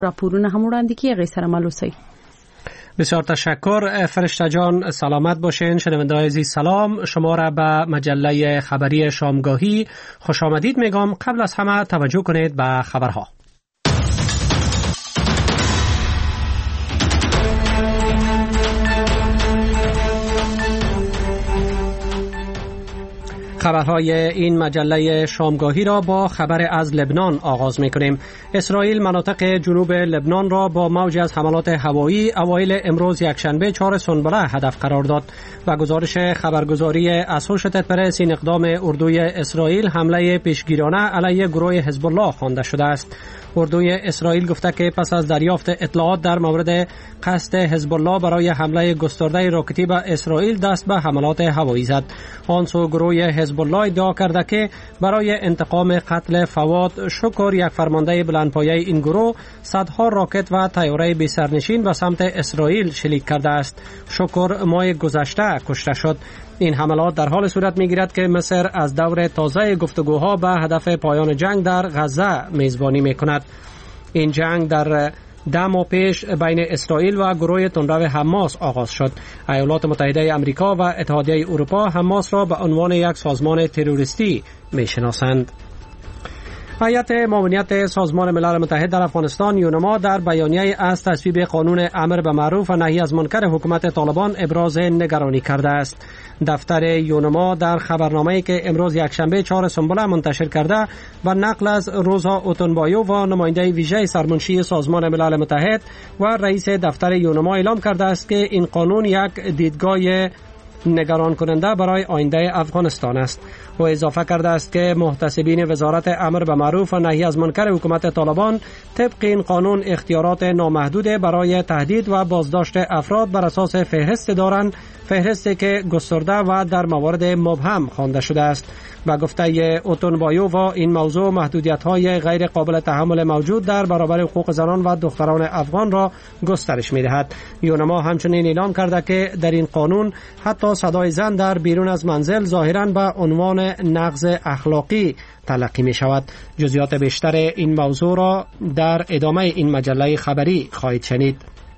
راپورونه هم وړاندې کیږي سره ملوسی. بسیار تشکر فرشته جان، سلامت باشین. شنونده‌های عزیز سلام، شما را به مجله خبری شامگاهی خوش آمدید میگم. قبل از همه توجه کنید به خبرها. خبرهای این مجله شامگاهی را با خبر از لبنان آغاز می‌کنیم. اسرائیل مناطق جنوب لبنان را با موج از حملات هوایی اوایل امروز یکشنبه 4 سنبله هدف قرار داد و گزارش خبرگزاری اسوشیتد پرس این اقدام اردوی اسرائیل حمله پیشگیرانه علیه گروه حزب الله خوانده شده است. اردوی اسرائیل گفته که پس از دریافت اطلاعات در مورد قصد حزب الله برای حمله گسترده راکتی به اسرائیل دست به حملات هوایی زد. آن سو گروه حزب الله ادعا کرده که برای انتقام قتل فواد شکر، یک فرمانده بلندپایه این گروه، صدها راکت و طیاره بی سرنشین به سمت اسرائیل شلیک کرده است. شکر ماه گذشته کشته شد. این حملات در حال صورت می‌گیرد که مصر از دور تازه گفتگوها به هدف پایان جنگ در غزه میزبانی می‌کند. این جنگ در 10 ماه پیش بین اسرائیل و گروه تندرو حماس آغاز شد. ایالات متحده آمریکا و اتحادیه اروپا حماس را به عنوان یک سازمان تروریستی می‌شناسند. هیئت معاونیت سازمان ملل متحد در افغانستان یونما در بیانیه از تصویب قانون امر به معروف و نهی از منکر حکومت طالبان ابراز نگرانی کرده است. دفتر یونما در خبرنامه‌ای که امروز یکشنبه 4 سنبله منتشر کرده و نقل از روزا اوتونبایو و نماینده ویژه سرمنشی سازمان ملل متحد و رئیس دفتر یونما اعلام کرده است که این قانون یک دیدگاه نگران کننده برای آینده افغانستان است. و اضافه کرده است که محتسبین وزارت امر به معروف و نهی از منکر حکومت طالبان طبق این قانون اختیارات نامحدود برای تهدید و بازداشت افراد بر اساس فهرست دارند، فهرستی که گسترده و در موارد مبهم خوانده شده است. و گفته اوتونبایو و این موضوع محدودیت‌های غیر قابل تحمل موجود در برابر حقوق زنان و دختران افغان را گسترش می‌دهد. یونما همچنین اعلام کرده که در این قانون حتی صدای زن در بیرون از منزل ظاهراً به عنوان نقض اخلاقی تلقی می شود. جزئیات بیشتر این موضوع را در ادامه این مجله خبری خواهید شنید.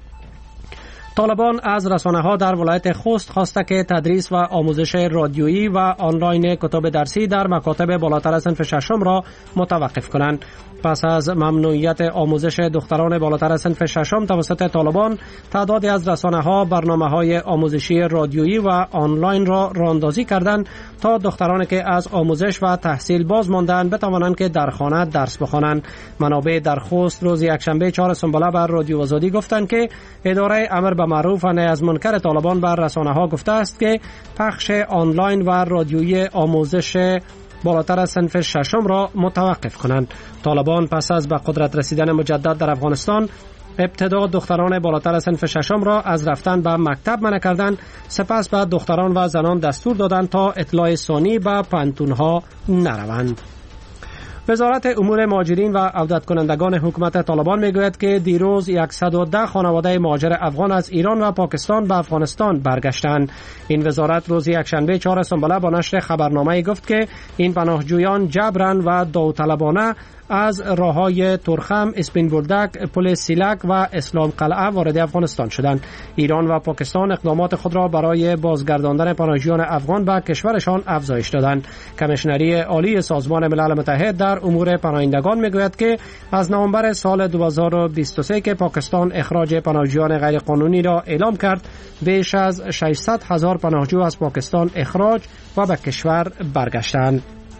طالبان از رسانه‌ها در ولایت خوست خواسته که تدریس و آموزش رادیویی و آنلاین کتب درسی در مکاتب بالاتر از صنف ششم را متوقف کنند. پس از ممنوعیت آموزش دختران بالاتر از صنف ششم توسط طالبان، تعدادی از رسانه‌ها برنامه‌های آموزشی رادیویی و آنلاین را راه‌اندازی کردند تا دخترانی که از آموزش و تحصیل باز ماندند بتوانند که در خانه درس بخوانند. منابع در خوست روز یکشنبه 4 سنبله بر رادیو آزادی گفتند که اداره امر به معروف و نهی از منکر طالبان بر رسانه‌ها گفته است که پخش آنلاین و رادیویی آموزش بالاتر از صنف ششم را متوقف کنند. طالبان پس از به قدرت رسیدن مجدد در افغانستان ابتدا دختران بالاتر از صنف ششم را از رفتن به مکتب منع کردند، سپس به دختران و زنان دستور دادند تا اطلاع ثانی به پانتون‌ها نروند. وزارت امور مهاجرین و عودت کنندگان حکومت طالبان میگوید که دیروز 110 خانواده مهاجر افغان از ایران و پاکستان به افغانستان برگشتند. این وزارت روز یکشنبه 4 سنبله با نشر خبرنامه گفت که این پناهجویان جبران و داوطلبانه از راههای ترخم، اسپین بولدک، پل سیلک و اسلام قلعه وارد افغانستان شدند. ایران و پاکستان اقدامات خود را برای بازگرداندن پناهجویان افغان به کشورشان افزایش دادند. کمیشنری عالی سازمان ملل متحد در امور پناهندگان میگوید که از نوامبر سال 2023 که پاکستان اخراج پناهجویان غیرقانونی را اعلام کرد، بیش از 600,000 پناهجو از پاکستان اخراج و به کشور برگشتند.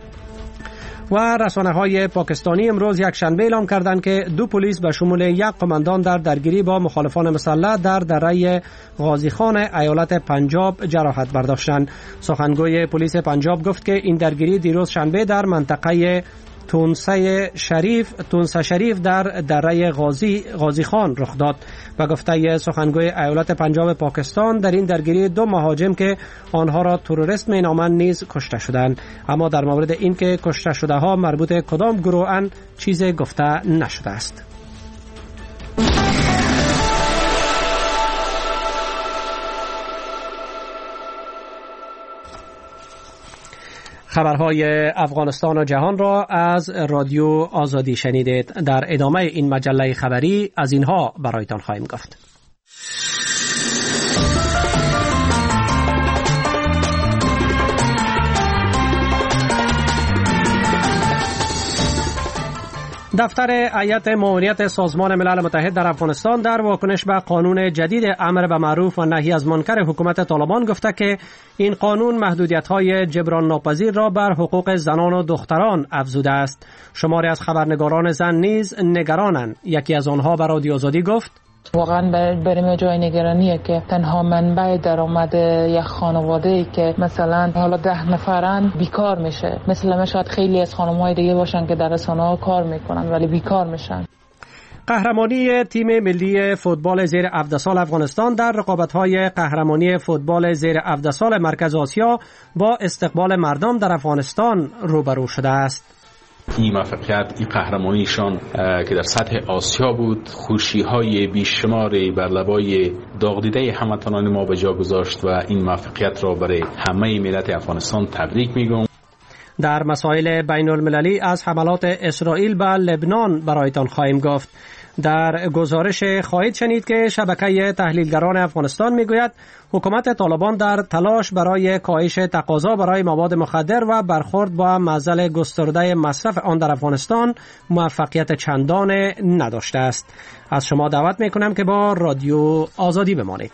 و رسانه‌های پاکستانی امروز یکشنبه اعلام کردند که 2 پلیس به شمول 1 قماندان در درگیری با مخالفان مسلح در دره غازی خان ایالت پنجاب جراحت برداشتند. سخنگوی پلیس پنجاب گفت که این درگیری دیروز شنبه در منطقه تونسه شریف در دره غازی خان رخ داد و گفته سخنگوی ایالت پنجاب پاکستان در این درگیری 2 مهاجم که آنها را تروریست مینامند نیز کشته شدند، اما در مورد این که کشته شده ها مربوط کدام گروه اند چیزی گفته نشده است. خبرهای افغانستان و جهان را از رادیو آزادی شنیدید. در ادامه این مجله خبری از اینها برایتان خواهیم گفت. دفتر هیئت معاونیت سازمان ملل متحد در افغانستان در واکنش به قانون جدید امر به معروف و نهی از منکر حکومت طالبان گفته که این قانون محدودیت‌های جبران ناپذیر را بر حقوق زنان و دختران افزوده است. شماری از خبرنگاران زن نیز نگرانند. یکی از آنها به رادیو آزادی گفت: واقعا برای جای نگرانیه که تنها منبع درآمد یک خانواده‌ای که مثلا حالا 10 نفرن بیکار میشه. مثلا شاید خیلی از خانم‌های دیگه باشن که در رسانه‌ها کار میکنن ولی بیکار میشن. قهرمانی تیم ملی فوتبال زیر 17 سال افغانستان در رقابت‌های قهرمانی فوتبال زیر 17 سال مرکز آسیا با استقبال مردم در افغانستان روبرو شده است. این موفقیت، این قهرمانیشان که در سطح آسیا بود، خوشی‌های بیشماری بر لبای داغ-دیده هموطنان ما به جا گذاشت و این موفقیت را برای همه ملت افغانستان تبریک میگم. در مسائل بین المللی از حملات اسرائیل به لبنان برایتان خواهیم گفت. در گزارش خواهید شنید که شبکه تحلیلگران افغانستان میگوید حکومت طالبان در تلاش برای کاهش تقاضا برای مواد مخدر و برخورد با معضل گسترده مصرف آن در افغانستان موفقیت چندان نداشته است. از شما دعوت میکنم که با رادیو آزادی بمانید.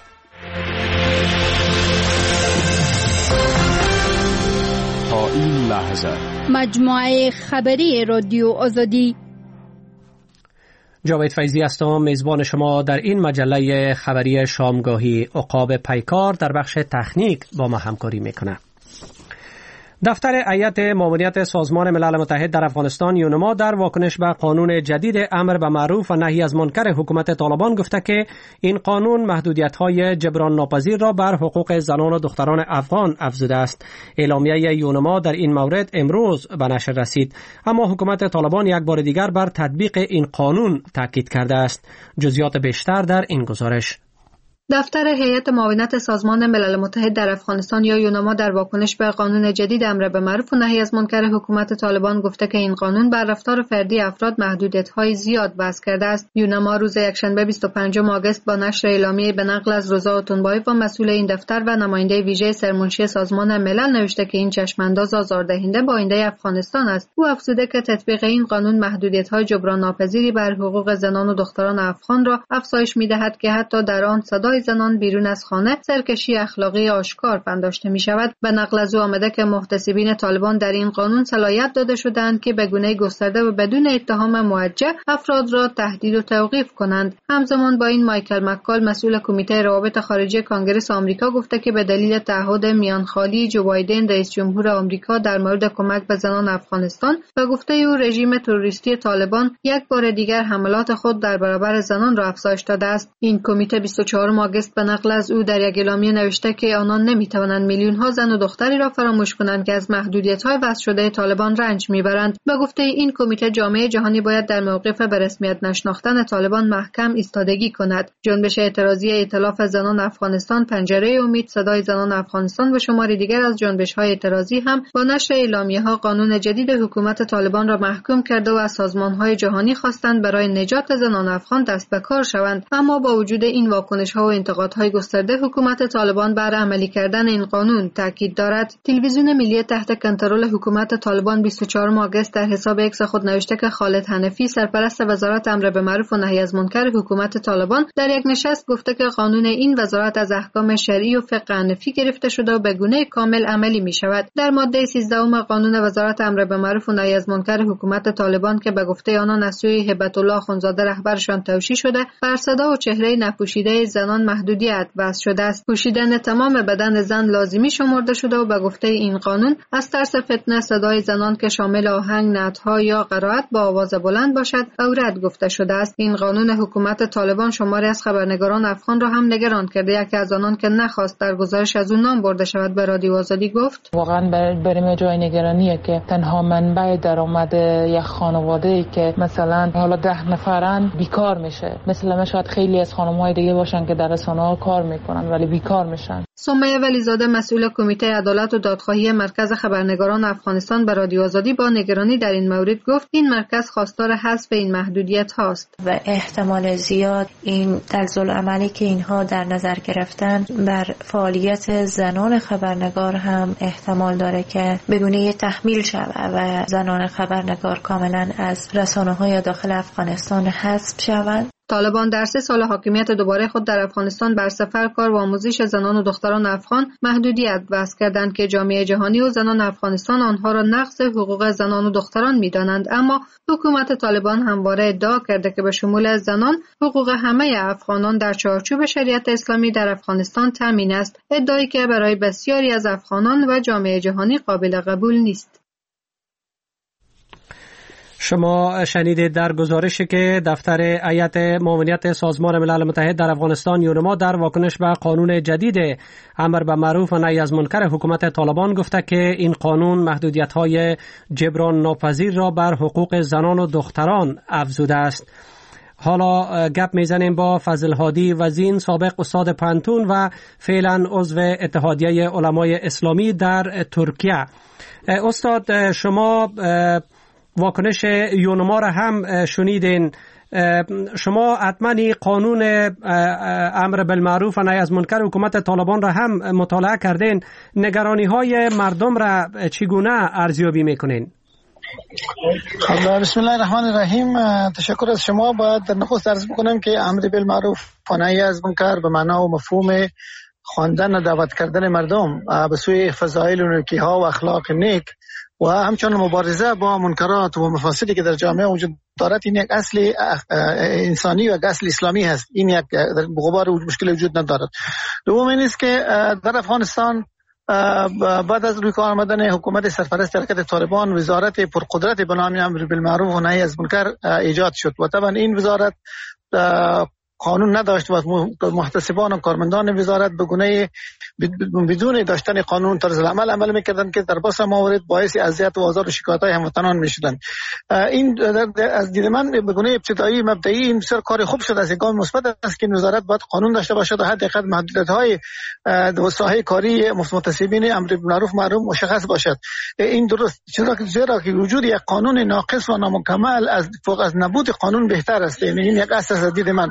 تا این لحظه مجموعه خبری رادیو آزادی. جاوید فیضی هستم، میزبان شما در این مجله خبری شامگاهی. عقاب پیکار در بخش تکنیک با ما همکاری میکنه. دفتر هیئت معاونیت سازمان ملل متحد در افغانستان یونما در واکنش به قانون جدید امر به معروف و نهی از منکر حکومت طالبان گفته که این قانون محدودیت‌های جبران ناپذیر را بر حقوق زنان و دختران افغان افزوده است. اعلامیه یونما در این مورد امروز به نشر رسید، اما حکومت طالبان یک بار دیگر بر تطبیق این قانون تاکید کرده است. جزئیات بیشتر در این گزارش. دفتر هیئت معاونت سازمان ملل متحد در افغانستان یا یونما در واکنش به قانون جدید امر به معروف و نهی از منکر حکومت طالبان گفته که این قانون بر رفتار فردی افراد محدودیت‌های زیاد وضع کرده است. یونما روز یکشنبه 25 آگوست با نشر اعلامیه به نقل از رضا اتونبایف و مسئول این دفتر و نماینده ویژه سرمنشی سازمان ملل نوشته که این چشمانداز آزاردهنده با آینده افغانستان است. او افزوده که تطبیق این قانون محدودیت‌های جبران ناپذیری بر حقوق زنان و دختران افغان را افزایش می‌دهد که حتی در آن صدای زنان بیرون از خانه سرکشی اخلاقی آشکار پنداشته می شود. به نقل از او آمده که محتسبین طالبان در این قانون صلاحیت داده شدند که به گونه گسترده و بدون اتهام موجه افراد را تهدید و توقیف کنند. همزمان با این مایکل مکال مسئول کمیته روابط خارجی کانگرس آمریکا گفته که به دلیل تعهد میانخالی جو بایدن رئیس جمهور آمریکا در مورد کمک به زنان افغانستان و گفته او رژیم تروریستی طالبان یک بار دیگر حملات خود در برابر زنان را افزایش داده است. این کمیته 24 آگوست به نقل از او در یک اعلامیه نوشته که آنان نمی‌توانند میلیون‌ها زن و دختری را فراموش کنند که از محدودیت‌های وضع شده طالبان رنج می‌برند. به گفته این کمیته جامعه جهانی باید در موقف به رسمیت نشناختن طالبان محکم ایستادگی کند. جنبش اعتراضی ائتلاف زنان افغانستان، پنجره امید، صدای زنان افغانستان و شماری دیگر از جنبش‌های اعتراضی هم با نشر اعلامیه‌ها قانون جدید حکومت طالبان را محکوم کرده و از سازمان‌های جهانی خواستند برای نجات زنان افغان دست به کار شوند. اما با وجود این واکنش‌ها و انتقادهای گسترده، حکومت طالبان بر عملی کردن این قانون تاکید دارد. تلویزیون ملی تحت کنترل حکومت طالبان 24 آگوست در حساب اکس خود نوشته که خالد حنفی سرپرست وزارت امر به معروف و نهی از منکر حکومت طالبان در یک نشست گفته که قانون این وزارت از احکام شرعی و فقه حنفی گرفته شده و به گونه کامل عملی می شود. در ماده 13 قانون وزارت امر به معروف و نهی از منکر حکومت طالبان که به گفته آنان از سوی هبت الله اخوندزاده رهبرشان توشیح شده، بر صدا و چهره نپوشیده زنان محدودیت وضع شده است. پوشیدن تمام بدن زن لازمی شمرده شده و به گفته این قانون از ترس فتنه صدای زنان که شامل آهنگ، نعت‌ها یا قرائت با آواز بلند باشد عورت گفته شده است. این قانون حکومت طالبان شماری از خبرنگاران افغان را هم نگران کرده. یکی از آنان که نخواست در گزارش از اون نام برده شود به رادیو آزادی گفت: واقعا برای جای نگرانیه که تنها منبع درآمد یک خانواده‌ای که مثلا حالا 10 نفرن بیکار میشه. مثلا شاید خیلی از خانم‌های دیگه باشن که در رسانه‌ها کار میکنن ولی بیکار میشن. سمیه ولیزاده مسئول کمیته عدالت و دادخواهی مرکز خبرنگاران افغانستان به رادیو آزادی با نگرانی در این مورد گفت این مرکز خواستار حذف این محدودیت هاست و احتمال زیاد این طرزالعملی که اینها در نظر گرفتن بر فعالیت زنان خبرنگار هم احتمال داره که به گونه تحمیل شود و زنان خبرنگار کاملا از رسانه‌های داخل افغانستان حذف شوند. طالبان در 3 سال حاکمیت دوباره خود در افغانستان بر سفر، کار و آموزش زنان و دختران افغان محدودیت وضع کردند که جامعه جهانی و زنان افغانستان آنها را نقض حقوق زنان و دختران می‌دانند، اما حکومت طالبان همواره ادعا کرده که به شمول زنان حقوق همه افغانان در چارچوب شریعت اسلامی در افغانستان تامین است، ادعایی که برای بسیاری از افغانان و جامعه جهانی قابل قبول نیست. شما شنیدید در گزارشی که دفتر هیئت معاونت سازمان ملل متحد در افغانستان یونما در واکنش به قانون جدید امر به معروف و نهی از منکر حکومت طالبان گفته که این قانون محدودیت‌های جبران ناپذیر را بر حقوق زنان و دختران افزوده است. حالا گپ میزنیم با فضل هادی وزین، سابق استاد پانتون و فعلا عضو اتحادیه علمای اسلامی در ترکیه. استاد، شما واکنش یونما را هم شنیدین. شما حتما قانون امر بالمعروف و نهی از منکر حکومت طالبان را هم مطالعه کردین. نگرانی های مردم را چگونه ارزیابی میکنین؟ بسم الله الرحمن الرحیم. تشکر از شما. باید در نخست عرض بکنم که امر بالمعروف و نهی از منکر به معنا و مفهوم خواندن و دعوت کردن مردم به سوی فضایل و نیکی‌ها و اخلاق نیک و همچنین مبارزه با منکرات و مفاسدی که در جامعه وجود دارد، این یک اصل انسانی و اصل اسلامی هست. این یک غبار مشکل وجود ندارد. دوم این است که در افغانستان بعد از روی کار آمدن حکومت سرپرست حرکت طالبان وزارت پرقدرت به نام امر بالمعروف و نهی از منکر ایجاد شد و طبعا این وزارت قانون نداشت و محتسبان و کارمندان وزارت به گونه بدون داشتن قانون طرز عمل میکردن که در بسیار موارد باعث اذیت و آزار و شکایت‌های هموطنان میشدن. این از دید من به گونه ابتدایی مبدئی این بسیار کار خوب شده است، گام مثبت است که وزارت باید قانون داشته باشد و حداقل محدودیت‌های ساحه کاری محتسبین امر بالمعروف معروف مشخص باشد. این درست، چرا که وجود یک قانون ناقص و نامکمل از فوق از نبود قانون بهتر است. این یک اساس از دید من.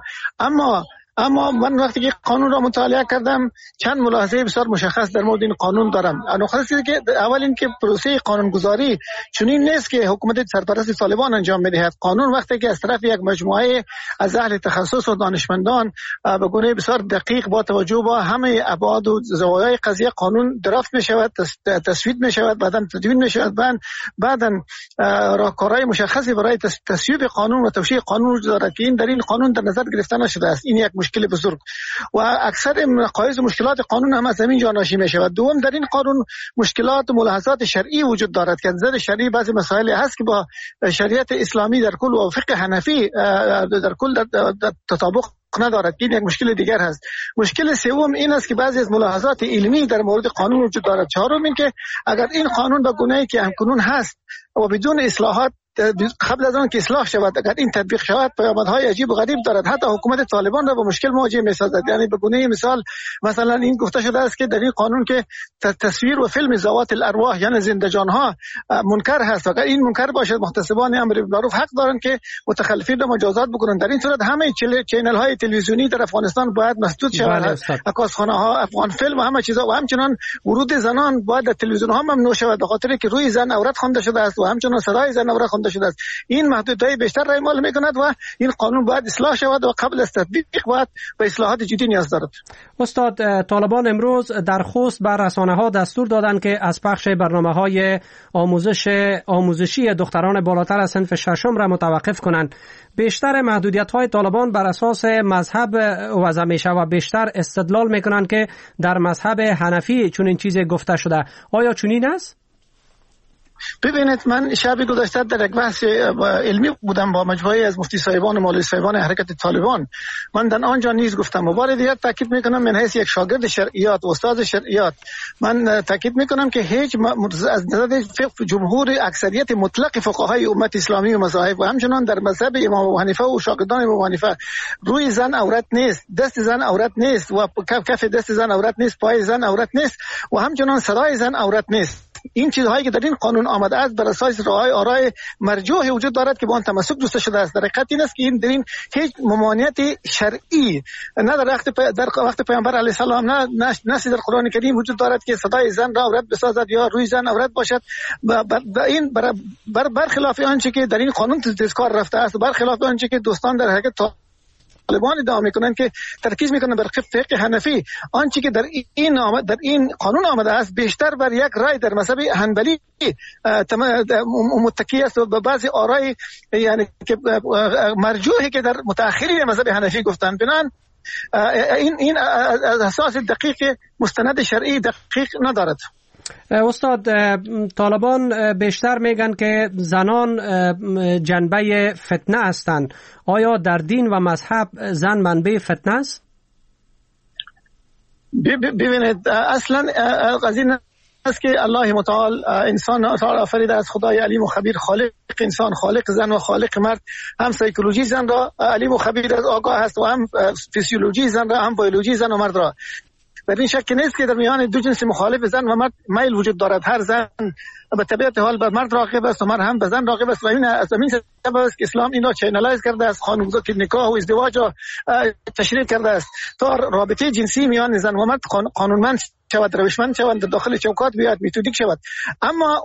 اما من وقتی که قانون را مطالعه کردم چند ملاحظه بسیار مشخص در مورد این قانون دارم. نکته چیزی که اول این که پروسه قانونگذاری چنین نیست که حکومت سرپرست طالبان انجام بدهد. قانون وقتی که از طرف یک مجموعه از اهل تخصص و دانشمندان به گونه بسیار دقیق با توجه به همه ابعاد و زوایای قضیه قانون درافت می شود، تصویب می شود، بعداً تدوین می شود، بعداً راهکارهای مشخصی برای تصویب قانون و توشیح قانون وجود دارد که این در این قانون در نظر گرفته نشده است. این یک مشکل بزرگ و اکثر نقایض و مشکلات قانون هم از همین جا ناشی می شود. دوم، در این قانون مشکلات و ملاحظات شرعی وجود دارد که از نظر شرعی بعضی مسائل هست که با شریعت اسلامی در کل و فقه حنفی در کل در تطابق ندارد. این یک مشکل دیگر هست. مشکل سوم این است که بعضی از ملاحظات علمی در مورد قانون وجود دارد. چهارم این که اگر این قانون به گونه‌ای که همکنون هست و بدون اصلاحات قبل از آن که اصلاح شود اگر این تطبیق شود پیامدهای عجیب و غریب دارد. حتی حکومت طالبان را با مشکل مواجه می‌سازد. یعنی به گونه مثلا این گفته شده است که در این قانون که تصویر و فیلم ذوات الارواح یعنی زنده جان‌ها منکر هست. اگر این منکر باشد محتسبان امر بالمعروف حق دارند که متخلفین را مجازات بکنند. در این صورت همه چینل‌های تلویزیونی در افغانستان باید مسدود شود. عکاسخانه‌ها، افغان فیلم و همه چیزا و همچنین ورود زنان باید در تلویزیون‌ها ممنوع شود به خاطر که روی زن عورت خوانده شده است و همچنین صدای زن عورت خوانده شده است. این محدودیت‌های بیشتر را اعمال می‌کند و این قانون باید اصلاح شود و قبل از تطبیق باید به اصلاحات جدی نیاز دارد. استاد، طالبان امروز در خوست بر رسانه‌ها دستور دادند که از پخش برنامه‌های آموزشی دختران بالاتر از صنف ششم را متوقف کنند. بیشتر محدودیت‌های طالبان بر اساس مذهب وضع میشه و بیشتر استدلال می‌کنند که در مذهب حنفی چنین چیزی گفته شده. آیا چنین است؟ ببینید من شب گذشته در یک بحث علمی بودم با مجموعه از مفتی صاحبان و مولوی صاحبان حرکت طالبان. من در آنجا نیز گفتم و بار دیگر تاکید میکنم من حیث یک شاگرد شرعیات و استاد شرعیات من تاکید میکنم که هیچ از نظر جمهور اکثریت مطلق فقهای امت اسلامی و مذاهب و همچنان در مذهب امام ابو حنیفه و شاگردان امام ابو حنیفه روی زن عورت نیست، دست زن عورت نیست و کف دست زن عورت نیست، پای زن عورت نیست و همچنان صدای زن عورت نیست. این چیزهایی که در این قانون آمده است بر اساس آرای مرجوح وجود دارد که با آن تمسک دوسته شده است. در حقیقت این است که این در این هیچ ممانعت شرعی نه در وقت پیامبر علیه السلام نه در قرآن کریم وجود دارد که صدای زن را عورت بسازد یا روی زن عورت باشد. این برخلاف آنچه که در این قانون تذکار رفته است، برخلاف آنچه که دوستان در حقیقت طالبان ادعا میکنن که ترکیز میکنن بر فقه حنفی، آنچه که در این قانون آمده است بیشتر بر یک رای در مذهب حنبلی متکی است و به بعضی آرای یعنی که مرجوحی که در متأخرین مذهب حنفی گفتن. بنان این اساس دقیق مستند شرعی دقیق ندارد. استاد، طالبان بیشتر میگن که زنان جنبه فتنه هستند. آیا در دین و مذهب زن منبع فتنه است؟ ببینید اصلا از این است که الله متعال انسان آفریده از خدای علیم و خبیر، خالق انسان، خالق زن و خالق مرد. هم سایکولوژی زن را علیم و خبیر از آگاه است و هم فیزیولوژی زن را، هم بیولوژی زن و مرد را. در این شک نیست که در میان دو جنس مخالف زن و مرد میل وجود دارد. هر زن به طبیعت حال به مرد راغب است و مرد هم به زن راغب است و این از همین سبب است که اسلام این را چینلایز کرده است، قانونگذاری که نکاح و ازدواج را تشریع کرده است تا رابطه جنسی میان زن و مرد قانونمند شود، روشمند شود، در داخل چوکات بیاد، متدیک شود. اما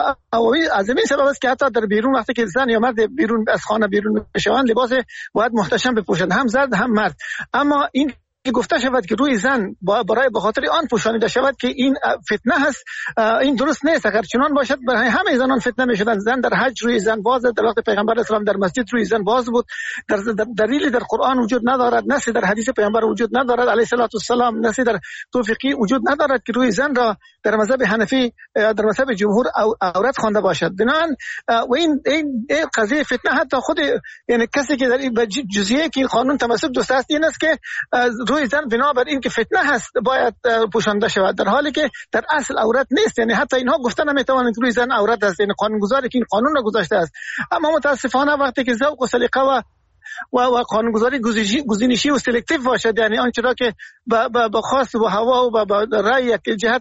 از همین سبب است که حتی در بیرون وقتی که زن یا مرد بیرون از خانه بیرون بشوند لباس باید محتشم بپوشند، هم زن هم مرد. اما این گفته شود که روی زن برای به خاطر آن پوشانیده شود که این فتنه هست، این درست نیست. اگر چنان باشد برای همه زنان فتنه میشدند. زن در حج روی زن باز، در وقت پیغمبر اسلام در مسجد روی زن باز بود. در دلیلی در قرآن وجود ندارد، نصی در حدیث پیغمبر وجود ندارد علیه السلام، نصی در توفیقی وجود ندارد که روی زن را در مذهب حنفی در مذهب جمهور عورت خوانده باشد. بنان و این قضیه فتنه حتی خود یعنی کسی که در این جزئیه که قانون تمسک دوست است این است که روی زن بنابر این که فتنه هست باید پوشانده شود، در حالی که در اصل عورت نیست. یعنی حتی اینها گفتن نمیتوانند روی زن عورت است، یعنی قانونگذاری که این قانون را گذاشته است. اما متاسفانه وقتی که ذوق و سلیقه و قانونگذاری گزینشی و سلکتیو باشد، یعنی آنچه را که با خواست و هوا و با رأی یک جهت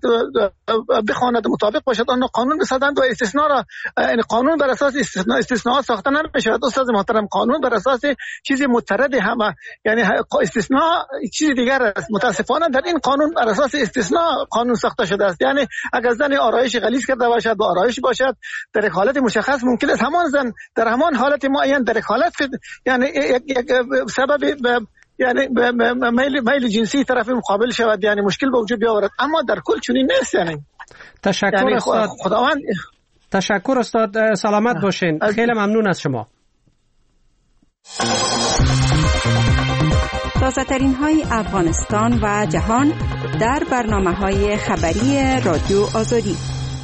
بخواند مطابق باشد آن قانون بسازند و استثناء را، یعنی قانون بر اساس استثناء ساخته نمی‌شود. استاد محترم، قانون بر اساس چیزی مترد همه، یعنی استثناء چیز دیگر است. متاسفانه در این قانون بر اساس استثناء قانون ساخته شده است. یعنی اگر زن آرایش غلیظ کرده باشد و آرایش باشد در حالت مشخص ممکن است همان زن در همان حالت معین در حالت یعنی یک سبب یعنی میل جنسی طرف مقابل شود، یعنی مشکل به وجود بیاورد. اما در کل چنین نیست. یعنی تشکر یعنی استاد. خداوند تشکر استاد، سلامت باشین. خیلی ممنون از شما. تازه‌ترین های افغانستان و جهان در برنامه‌های خبری رادیو آزادی.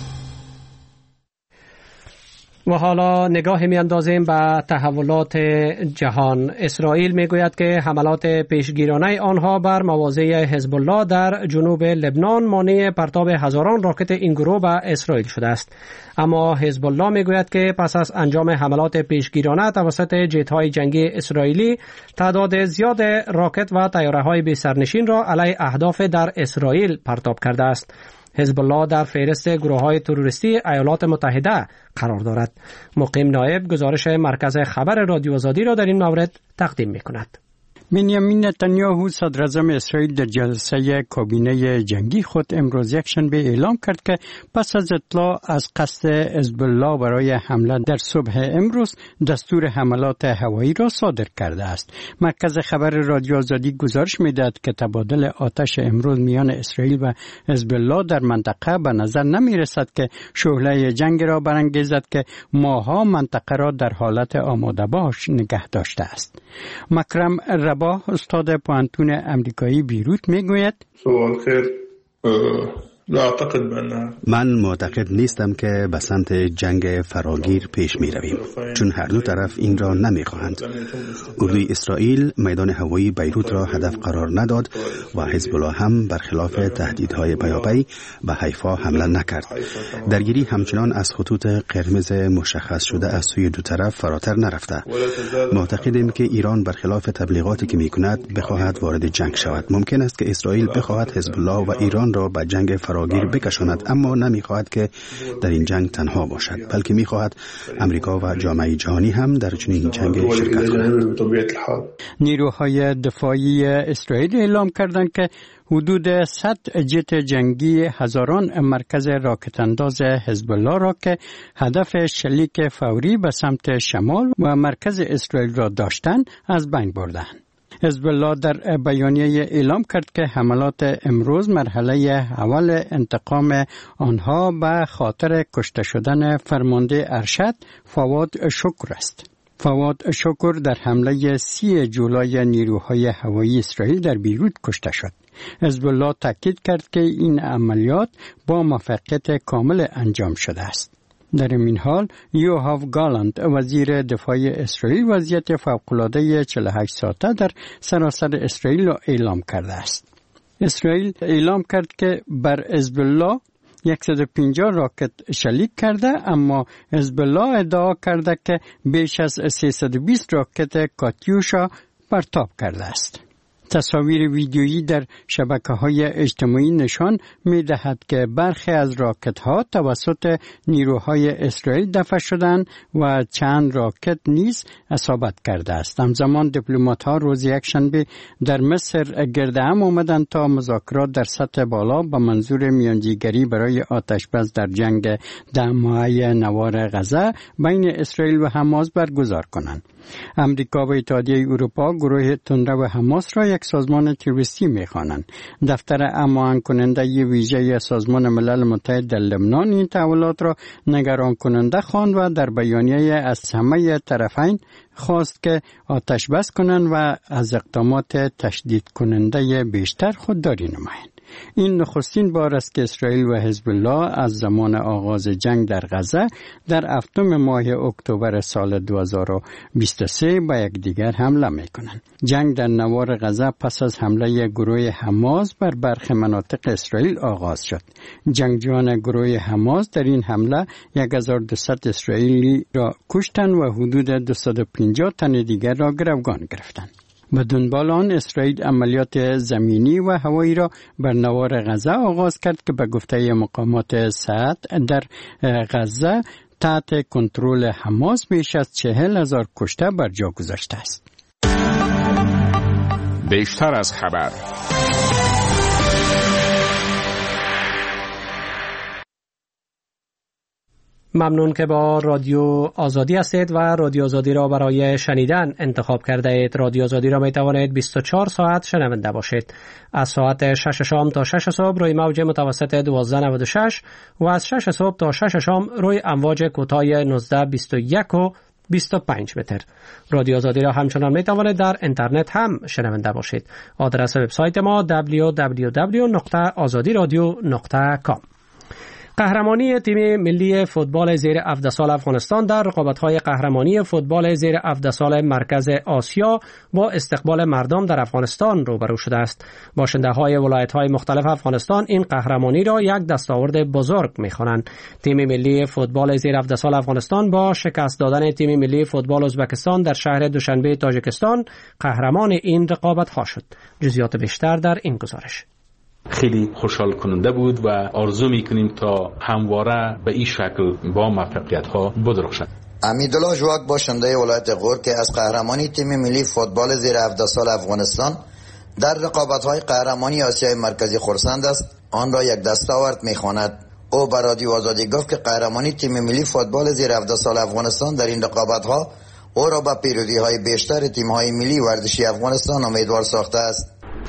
و حالا نگاه میاندازیم به تحولات جهان. اسرائیل میگوید که حملات پیشگیرانه آنها بر مواضع حزب الله در جنوب لبنان مانع پرتاب هزاران راکت این گروه به اسرائیل شده است. اما حزب الله میگوید که پس از انجام حملات پیشگیرانه توسط جت‌های جنگی اسرائیلی تعداد زیاد راکت و طیاره‌های بی سرنشین را علیه اهداف در اسرائیل پرتاب کرده است. حزب الله در فهرست گروه‌های تروریستی ایالات متحده قرار دارد. مقیم نایب گزارش مرکز خبر رادیو آزادی را در این مورد تقدیم می‌کند. بنیامین نتانیاهو صدراعظم اسرائیل در جلسه کابینه جنگی خود امروز یکشنبه اعلام کرد که پس از اطلاع از قصد حزب الله برای حمله در صبح امروز دستور حملات هوایی را صادر کرده است. مرکز خبر رادیو آزادی گزارش می‌دهد که تبادل آتش امروز میان اسرائیل و حزب الله در منطقه به نظر نمی‌رسد که شعله جنگ را برانگیزد که ماها منطقه را در حالت آماده باش نگه داشته است. مکرم رباه استاد پوهنتون امریکایی بیروت میگوید صباح الخیر. من معتقد نیستم که به سمت جنگ فراگیر پیش می رویم، چون هر دو طرف این را نمی خواهند. اردوی اسرائیل میدان هوایی بیروت را هدف قرار نداد و حزب الله هم برخلاف تهدیدهای پیاپی به حیفا حمله نکرد. درگیری همچنان از خطوط قرمز مشخص شده از سوی دو طرف فراتر نرفته. معتقدیم که ایران برخلاف تبلیغاتی که می کند بخواهد وارد جنگ شود. ممکن است که اسرائیل بخواهد حزب الله و ایران را به جنگ فراگیر بکشاند، اما نمیخواهد که در این جنگ تنها باشد، بلکه میخواهد امریکا و جامعه جهانی هم در چنین جنگ شرکت کنند. نیروهای دفاعی اسرائیل اعلام کردند که حدود 100 جت جنگی هزاران مرکز راکت انداز حزب الله را که هدف شلیک فوری به سمت شمال و مرکز اسرائیل را داشتند از بین بردند. حزب الله در بیانیه اعلام کرد که حملات امروز مرحله اول انتقام آنها به خاطر کشته شدن فرمانده ارشد فواد شکر است. فواد شکر در حمله 30 جولای نیروهای هوایی اسرائیل در بیروت کشته شد. حزب الله تاکید کرد که این عملیات با موفقیت کامل انجام شده است. در این حال یوآف گالانت وزیر دفاع اسرائیل وضعیت فوق‌العاده 48 ساعته در سراسر اسرائیل را اعلام کرده است. اسرائیل اعلام کرد که بر حزب الله 150 راکت شلیک کرده، اما حزب الله ادعا کرده که بیش از 320 راکت کاتیوشا پرتاب کرده است. تصاویر ویدیویی در شبکه‌های اجتماعی نشان می‌دهد که برخی از راکت‌ها توسط نیروهای اسرائیل دفع شدند و چند راکت نیز اصابت کرده است. همزمان دیپلمات‌ها روز یکشنبه در مصر گرد هم آمدند تا مذاکرات در سطح بالا به منظور میانجیگری برای آتشبس در جنگ 10 ماهه نوار غزه بین اسرائیل و حماس برگزار کنند. امریکا و اتحادیه اروپا گروه تندرو حماس را یک سازمان تروریستی می‌خوانند. دفتر امان کننده ویژه سازمان ملل متحد در لبنان این تحولات را نگران کننده خواند و در بیانیه از همه طرفین خواست که آتش بس کنند و از اقدامات تشدید کننده بیشتر خودداری نمایند. این نخستین بار است که اسرائیل و حزب الله از زمان آغاز جنگ در غزه در 7 ماه اکتبر سال 2023 به یکدیگر حمله می‌کنند. جنگ در نوار غزه پس از حمله گروه حماس بر برخی مناطق اسرائیل آغاز شد. جنگجویان گروه حماس در این حمله 1200 اسرائیلی را کشتند و حدود 250 تن دیگر را گروگان گرفتند. به دنبال آن اسرائیل عملیات زمینی و هوایی را بر نوار غزه آغاز کرد که به گفته مقامات سعد در غزه تحت کنترل حماس بیش از 40,000 کشته بر جا گذاشته است. بیشتر از خبر. ممنون که با رادیو آزادی هستید و رادیو آزادی را برای شنیدن انتخاب کرده اید. رادیو آزادی را می توانید 24 ساعت شنونده باشید. از ساعت 6 شام تا 6 صبح روی موج متوسط 1296 و از 6 صبح تا 6 شام روی امواج کوتاه 1921 و 25 متر. رادیو آزادی را همچنان می توانید در اینترنت هم شنونده باشید. آدرس وبسایت ما www.azadiradio.com. قهرمانی تیم ملی فوتبال زیر 17 سال افغانستان در رقابت‌های قهرمانی فوتبال زیر 17 سال مرکز آسیا با استقبال مردم در افغانستان روبرو شده است. باشنده‌های ولایت‌های مختلف افغانستان این قهرمانی را یک دستاورد بزرگ می‌خوانند. تیم ملی فوتبال زیر 17 سال افغانستان با شکست دادن تیم ملی فوتبال ازبکستان در شهر دوشنبه تاجیکستان قهرمان این رقابت‌ها شد. جزئیات بیشتر در این گزارش. خیلی خوشحال کننده بود و آرزو میکنیم تا همواره به این شکل با موفقیت ها بدرخشد. امیدالله جواک باشنده ولایت غور که از قهرمانی تیم ملی فوتبال زیر 17 سال افغانستان در رقابت‌های قهرمانی آسیای مرکزی خرسند است، آن را یک دستاورد میخواند. او به رادیو آزادی گفت که قهرمانی تیم ملی فوتبال زیر 17 سال افغانستان در این رقابت‌ها او را به پیروزی‌های بیشتر تیم‌های ملی ورزشی افغانستان امیدوار ساخته است.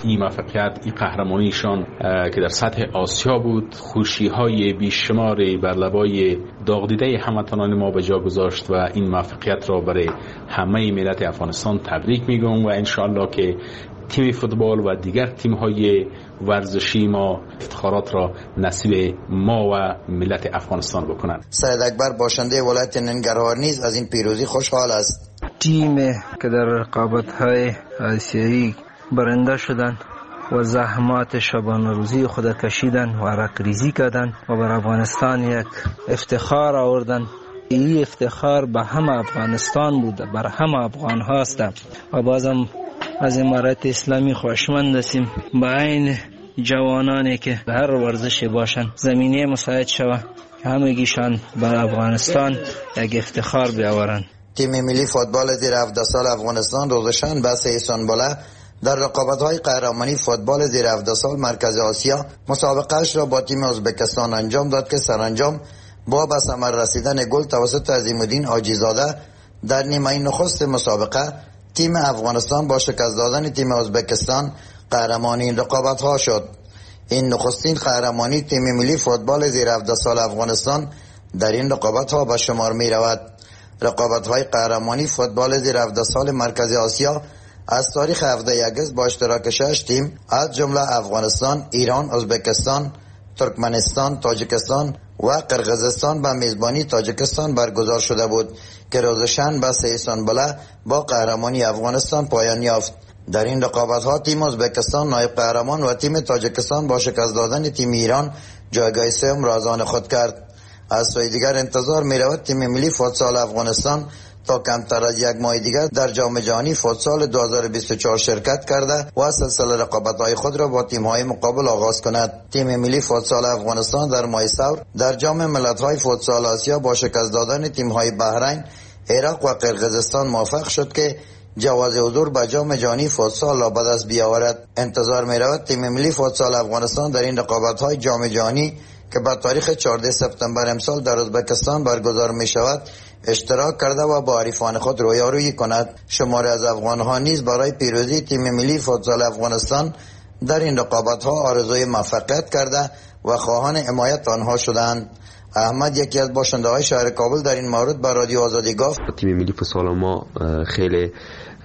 این موفقیت، این قهرمانیشان که در سطح آسیا بود، خوشی‌های بیشماری بر لبای داغ دیده هموطنان ما به جا گذاشت و این موفقیت را برای همه ملت افغانستان تبریک میگم و انشالله که تیم فوتبال و دیگر تیم‌های ورزشی ما افتخارات را نصیب ما و ملت افغانستان بکنند. سید اکبر باشنده ولایت ننگرهار نیز از این پیروزی خوشحال است. تیم که در رقابت‌های آسیایی برنده شدند و زحمات شبانه روزی خود کشیدن و عرق ریزی کردن و بر افغانستان یک افتخار آوردن. این افتخار به همه افغانستان بوده، بر همه افغان هاست و بازم از امارت اسلامی خوشمند هستیم با این جوانانی که هر ورزشی باشن زمینه مساعد شود که همگیشان بر افغانستان یک افتخار بیاورند. تیم ملی فوتبال زیر 17 سال افغانستان روزشان بس ایسانبوله در رقابت‌های قهرمانی فوتبال زیر 17 سال مرکز آسیا مسابقه‌اش را با تیم ازبکستان انجام داد که سرانجام با به ثمر رسیدن گل توسط عظیم‌الدین حاجی‌زاده در نیمه نخست مسابقه تیم افغانستان با شکست دادن تیم ازبکستان قهرمان این رقابت‌ها شد. این نخستین قهرمانی تیم ملی فوتبال زیر 17 سال افغانستان در این رقابت‌ها به شمار می‌رود. رقابت‌های قهرمانی فوتبال زیر 17 سال مرکز آسیا از تاریخ 17 اگست با اشتراک 6 تیم از جمله افغانستان، ایران، ازبکستان، ترکمنستان، تاجیکستان و قرقیزستان به میزبانی تاجیکستان برگزار شده بود که روز شنبه 3 اسفند با قهرمانی افغانستان پایان یافت. در این رقابت‌ها تیم ازبکستان نایب قهرمان و تیم تاجیکستان با شکست دادن تیم ایران جایگاه سوم را از آن خود کرد. از سوی دیگر انتظار می‌رود تیم ملی فوتسال افغانستان تا کمتر از یک ماه دیگر در جام جهانی فوتسال 2024 شرکت کرده و سلسله رقابت‌های خود را با تیم‌های مقابل آغاز کند. تیم ملی فوتسال افغانستان در ماه ثور در جام ملت‌های فوتسال آسیا با شکست دادن تیم‌های بحرین، عراق و قرقیزستان موفق شد که جواز حضور به جام جهانی فوتسال را به دست بیاورد. انتظار می‌رود تیم ملی فوتسال افغانستان در این رقابت‌های جام جهانی که به تاریخ 14 سپتامبر امسال در ازبکستان برگزار می‌شود اشتراک کرده و با حریفان خود رویارویی کند. شماری از افغان‌ها نیز برای پیروزی تیم ملی فوتسال افغانستان در این رقابت‌ها آرزوی موفقیت کرده و خواهان حمایت آنها شدند. احمد یکی از باشنده‌های شهر کابل در این مورد با رادیو آزادی گفت: تیم ملی فوتسال ما خیلی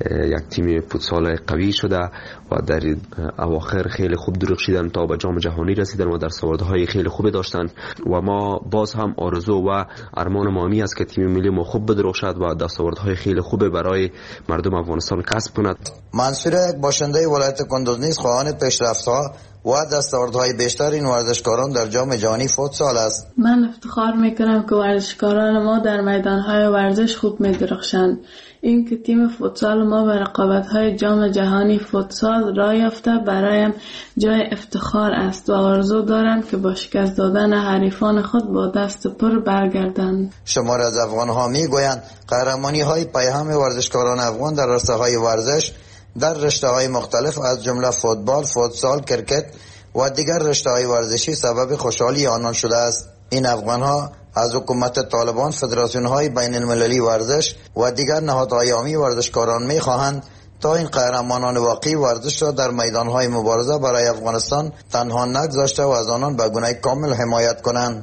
یک تیم فوتسال قوی شده و در اواخر خیلی خوب درخشیدن تا به جام جهانی رسیدن و در سواردهای خیلی خوبی داشتن و ما باز هم آرزو و ارمان ما است که تیم ملی ما خوب بدرخشد و دستاوردهای خیلی خوب برای مردم افغانستان کسب کند. منصور یک باشنده ولایت کندوز نیز خواهان پیشرفت‌ها و دستاوردهای بیشتر این ورزشکاران در جام جهانی فوتسال است. من افتخار میکنم که ورزشکاران ما در میدانهای ورزش خوب می‌درخشند. این که تیم فوتسال ما به رقابت‌های جام جهانی فوتسال راه یافته برایم جای افتخار است و آرزو دارم که با شکست دادن حریفان خود با دست پر برگردند. شمار از افغان‌ها می‌گویند قهرمانی‌های پیهم ورزشکاران افغان در رسانه‌های ورزش در رشته‌های مختلف از جمله فوتبال، فوتسال، کرکت و دیگر رشته‌های ورزشی سبب خوشحالی آنان شده است. این افغان‌ها از حکومت طالبان، فدراسیون‌های بین‌المللی ورزش و دیگر نهادهای عامی ورزشکاران می‌خواهند تا این قهرمانان واقعی ورزش را در میدان‌های مبارزه برای افغانستان تنها نگذاشته و از آنان به گونه کامل حمایت کنند.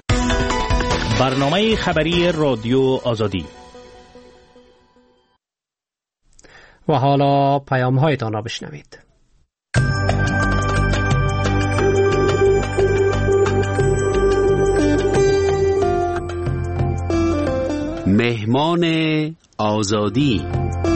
برنامه خبری رادیو آزادی. و حالا پیام‌هایتان را بشنوید. مهمان آزادی.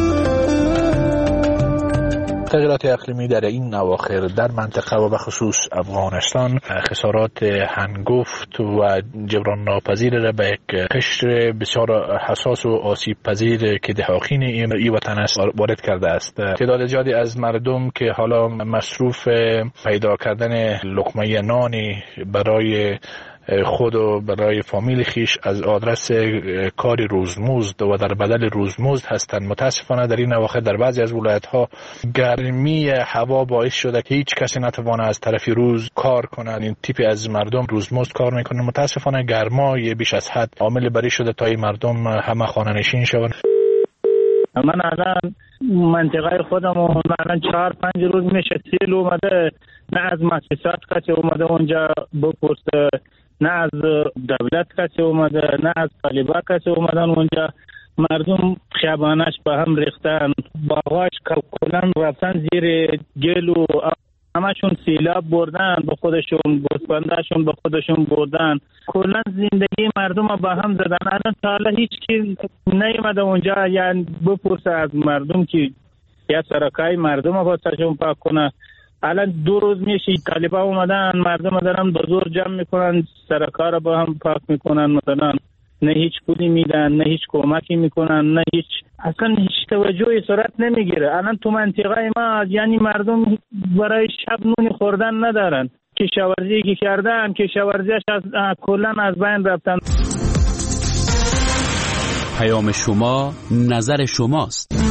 تغییرات اقلیمی در این اواخر در منطقه و به خصوص افغانستان خسارات هنگفت و جبران ناپذیر را به یک قشر بسیار حساس و آسیب پذیر که دهاقین این وطن است وارد کرده است. تعداد زیادی از مردم که حالا مصروف پیدا کردن لقمه نانی برای خود و برای فامیل خیش از آدرس کاری روزمزد و در بدل روزمزد هستند. متاسفانه در این اواخر در بعضی از ولایت‌ها گرمی هوا باعث شده که هیچ کسی نتوانه از طرفی روز کار کنند. این تیپی از مردم روزمزد کار میکنند. متاسفانه گرمای بیش از حد عامل بری شده تا این مردم همه خانه‌نشین شوند. من الان منطقه خودمون مثلا 4-5 روز میشه سیل اومده، نه از مؤسسات کسی اومده اونجا بپرسه، نه از دولت کسی اومده، نه از طالبا کسی اومدن اونجا. مردم خیابانش به هم ریختن، باغاش کلن رفتن زیر گل و همشون سیلاب بردن به خودشون، گوسفنداشون به خودشون بردن، کلا زندگی مردم به هم زدن. الان تا حالا هیچ کی نیومده اونجا یعنی بپرسه از مردم که یا سرکای مردم واسهشون پاک کنه. الان 2 روز میشه طالبا اومدن، مردم دارن به زور جمع میکنن، سرکا رو با هم پاک میکنن، مثلا نه هیچ پولی میدن، نه هیچ کمکی میکنن، نه هیچ، اصلا هیچ توجهی صورت نمیگیره. الان تو منطقه ما یعنی مردم برای شب نون خوردن ندارن، کشاورزی که کردن کشاورزیش کلا از بین رفتن. پیام شما نظر شماست.